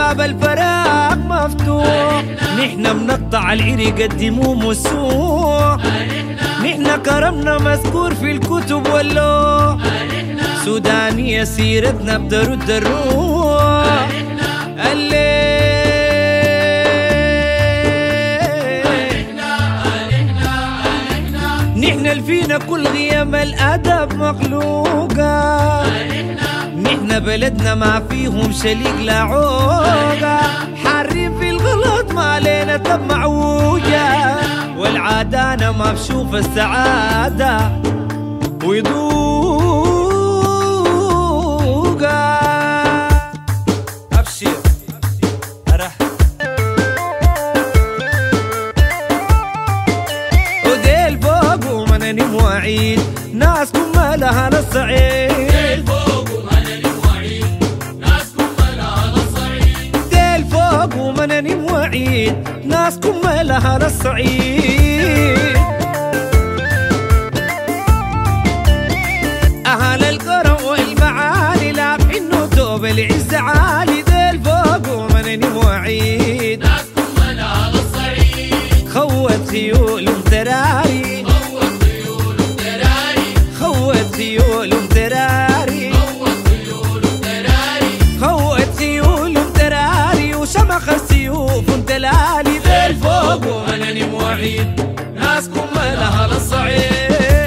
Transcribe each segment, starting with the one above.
باب الفراق مفتوح. نحنا بنقطع العرق الدموم والسوح. نحنا كرمنا مذكور في الكتب واللوح. سودانية سيرتنا بترد الروح. نحنا اللي فينا كل غيام الأدب مخلوقة. نحنا بلدنا ما فيهم شليق لا عوقة. حارين في الغلط ما علينا طب معوجة. والعادة أنا ما بشوف السعادة ويذوقها. أبشر أرح وديل فوق ومنني مواعيد ناسكم مالها للصعيد. ديل فوق ومنني مواعيد ناسكم مالها للصعيد. ديل فوق ومنني مواعيد ناسكم مالها للصعيد. أهل الكرم والمعالي لافحين نوتوب العز عالي. ديل فوق ومنني مواعيد ناسكم مالها للصعيد. خوت خيول ومتراري. خوت خيول ومتراري. خوت خيول ومتراري. خوت خيول ومتراري. خوت خيول ومتراري وشمخ السيوف ومتلالي. ديل فوق ومنني مواعيد ناسكم مالها للصعيد.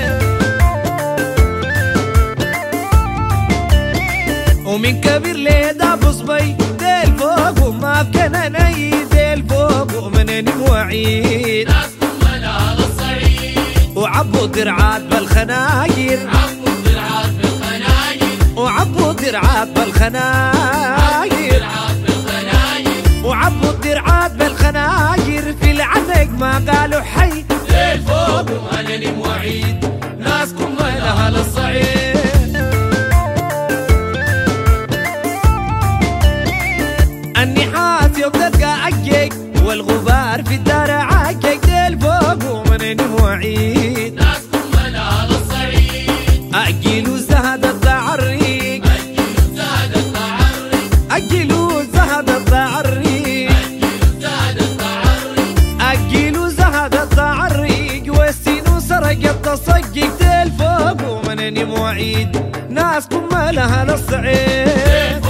ومن كبير لداب صبي. ديل فوق وما بكنني. ديل فوق ومنني مواعيد ناسكم مالها للصعيد. وعبوا درعات بالخناير. عبوا الدرعات بالخناير. وعبوا درعات بالخناير. وعبوا الدرعات بالخناير. في العنق ما قالوا حي. ديل فوق ومنني مواعيد ناسكم مالها للصعيد. النحاس يبدأ عجيك والغبار في الدار عجيك. ديل فوق ومنني مواعيد ناسكم مالها للصعيد. أجلوا زهد التعريق. أجلوا زهد التعريق. أجلوا زهد التعريق. أجلوا زهد التعريق. والسين سرق التصقق. ديل فوق ومنني مواعيد ناسكم مالها للصعيد.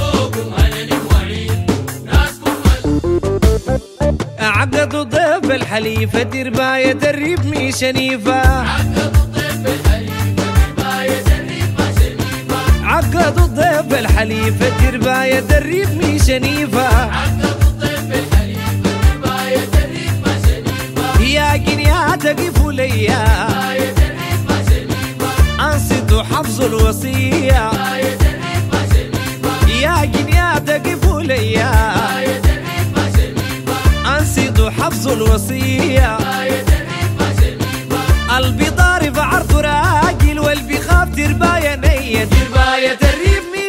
عقدوا ضيف بالحليفة درباية الريب مي شنيفة. عقدوا الضيف بالحليفة درباية الريب ما شنيفة. عقدوا الضيف بالحليفة درباية الريب مي شنيفة. عقدوا الضيف بالحليفة درباية الريب ما شنيفة. يا جنيا تقفوا ليا. درباية الريب ما شنيفة. أنصتوا حفظوا الوصية. درباية الريب ما شنيفة. يا جنيا تقفوا ليا. درباية الريب ما شنيفة. أنصتوا حفظوا الوصية. درباية الريب ما شنيفة. قلبي ضارب عرضه راجل والبي خاف درباية نية. درباية الريب مي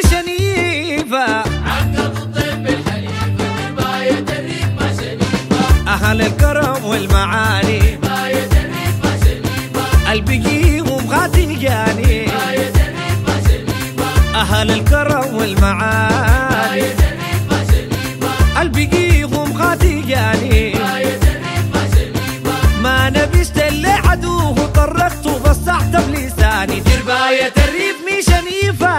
شنيفة. عقدوا الضيف بالحليفة درباية الريب ما شنيفة. أهل الكرم والمعالي درباية الريب ما شنيفة. البقيهم غاتيجاني. درباية الريب ما شنيفة. أهل الكرم والمعالي درباية الريب ما شنيفة. البقيهم غاتيجاني. درباية الريب ما شنيفة. ما نبشت اللي عدوه طرقته بصحت بلساني. درباية الريب مي شنيفة.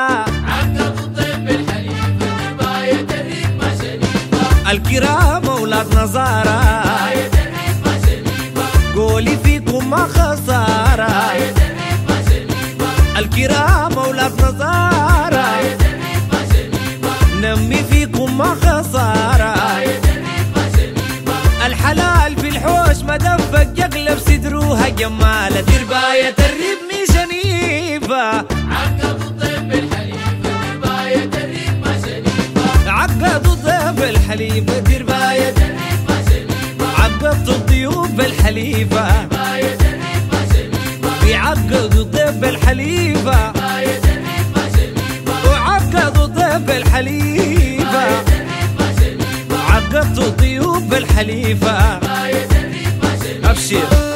عقدوا الضيف بالحليفة درباية الريب ما شنيفة. الكرام أولاد نظارة. درباية الريب ما شنيفة. قولي فيكم ما خسارة. درباية الريب ما شنيفة. الكرام أولاد نظارة. درباية الريب ما شنيفة. نمي فيكم ما خسارة. درباية الريب ما شنيفة. الحلال في الحوش مدفق يقلب صدروها جمالة. درباية الريب مي شنيفة. عقدوا الضيف بالحليفة درباية الريب ما شنيفة. عقدوا الضيف الحليفة درباية الريب ما شنيفة. عقدوا الضيوف بالحليفة. درباية الريب ما شنيفة. بيعقدوا الضيف بالحليفة. درباية الريب ما شنيفة. وعقدوا الضيف بالحليفة. عقدتوا الضيوف بالحليفة. درباية الريب ما شنيفة. أبشر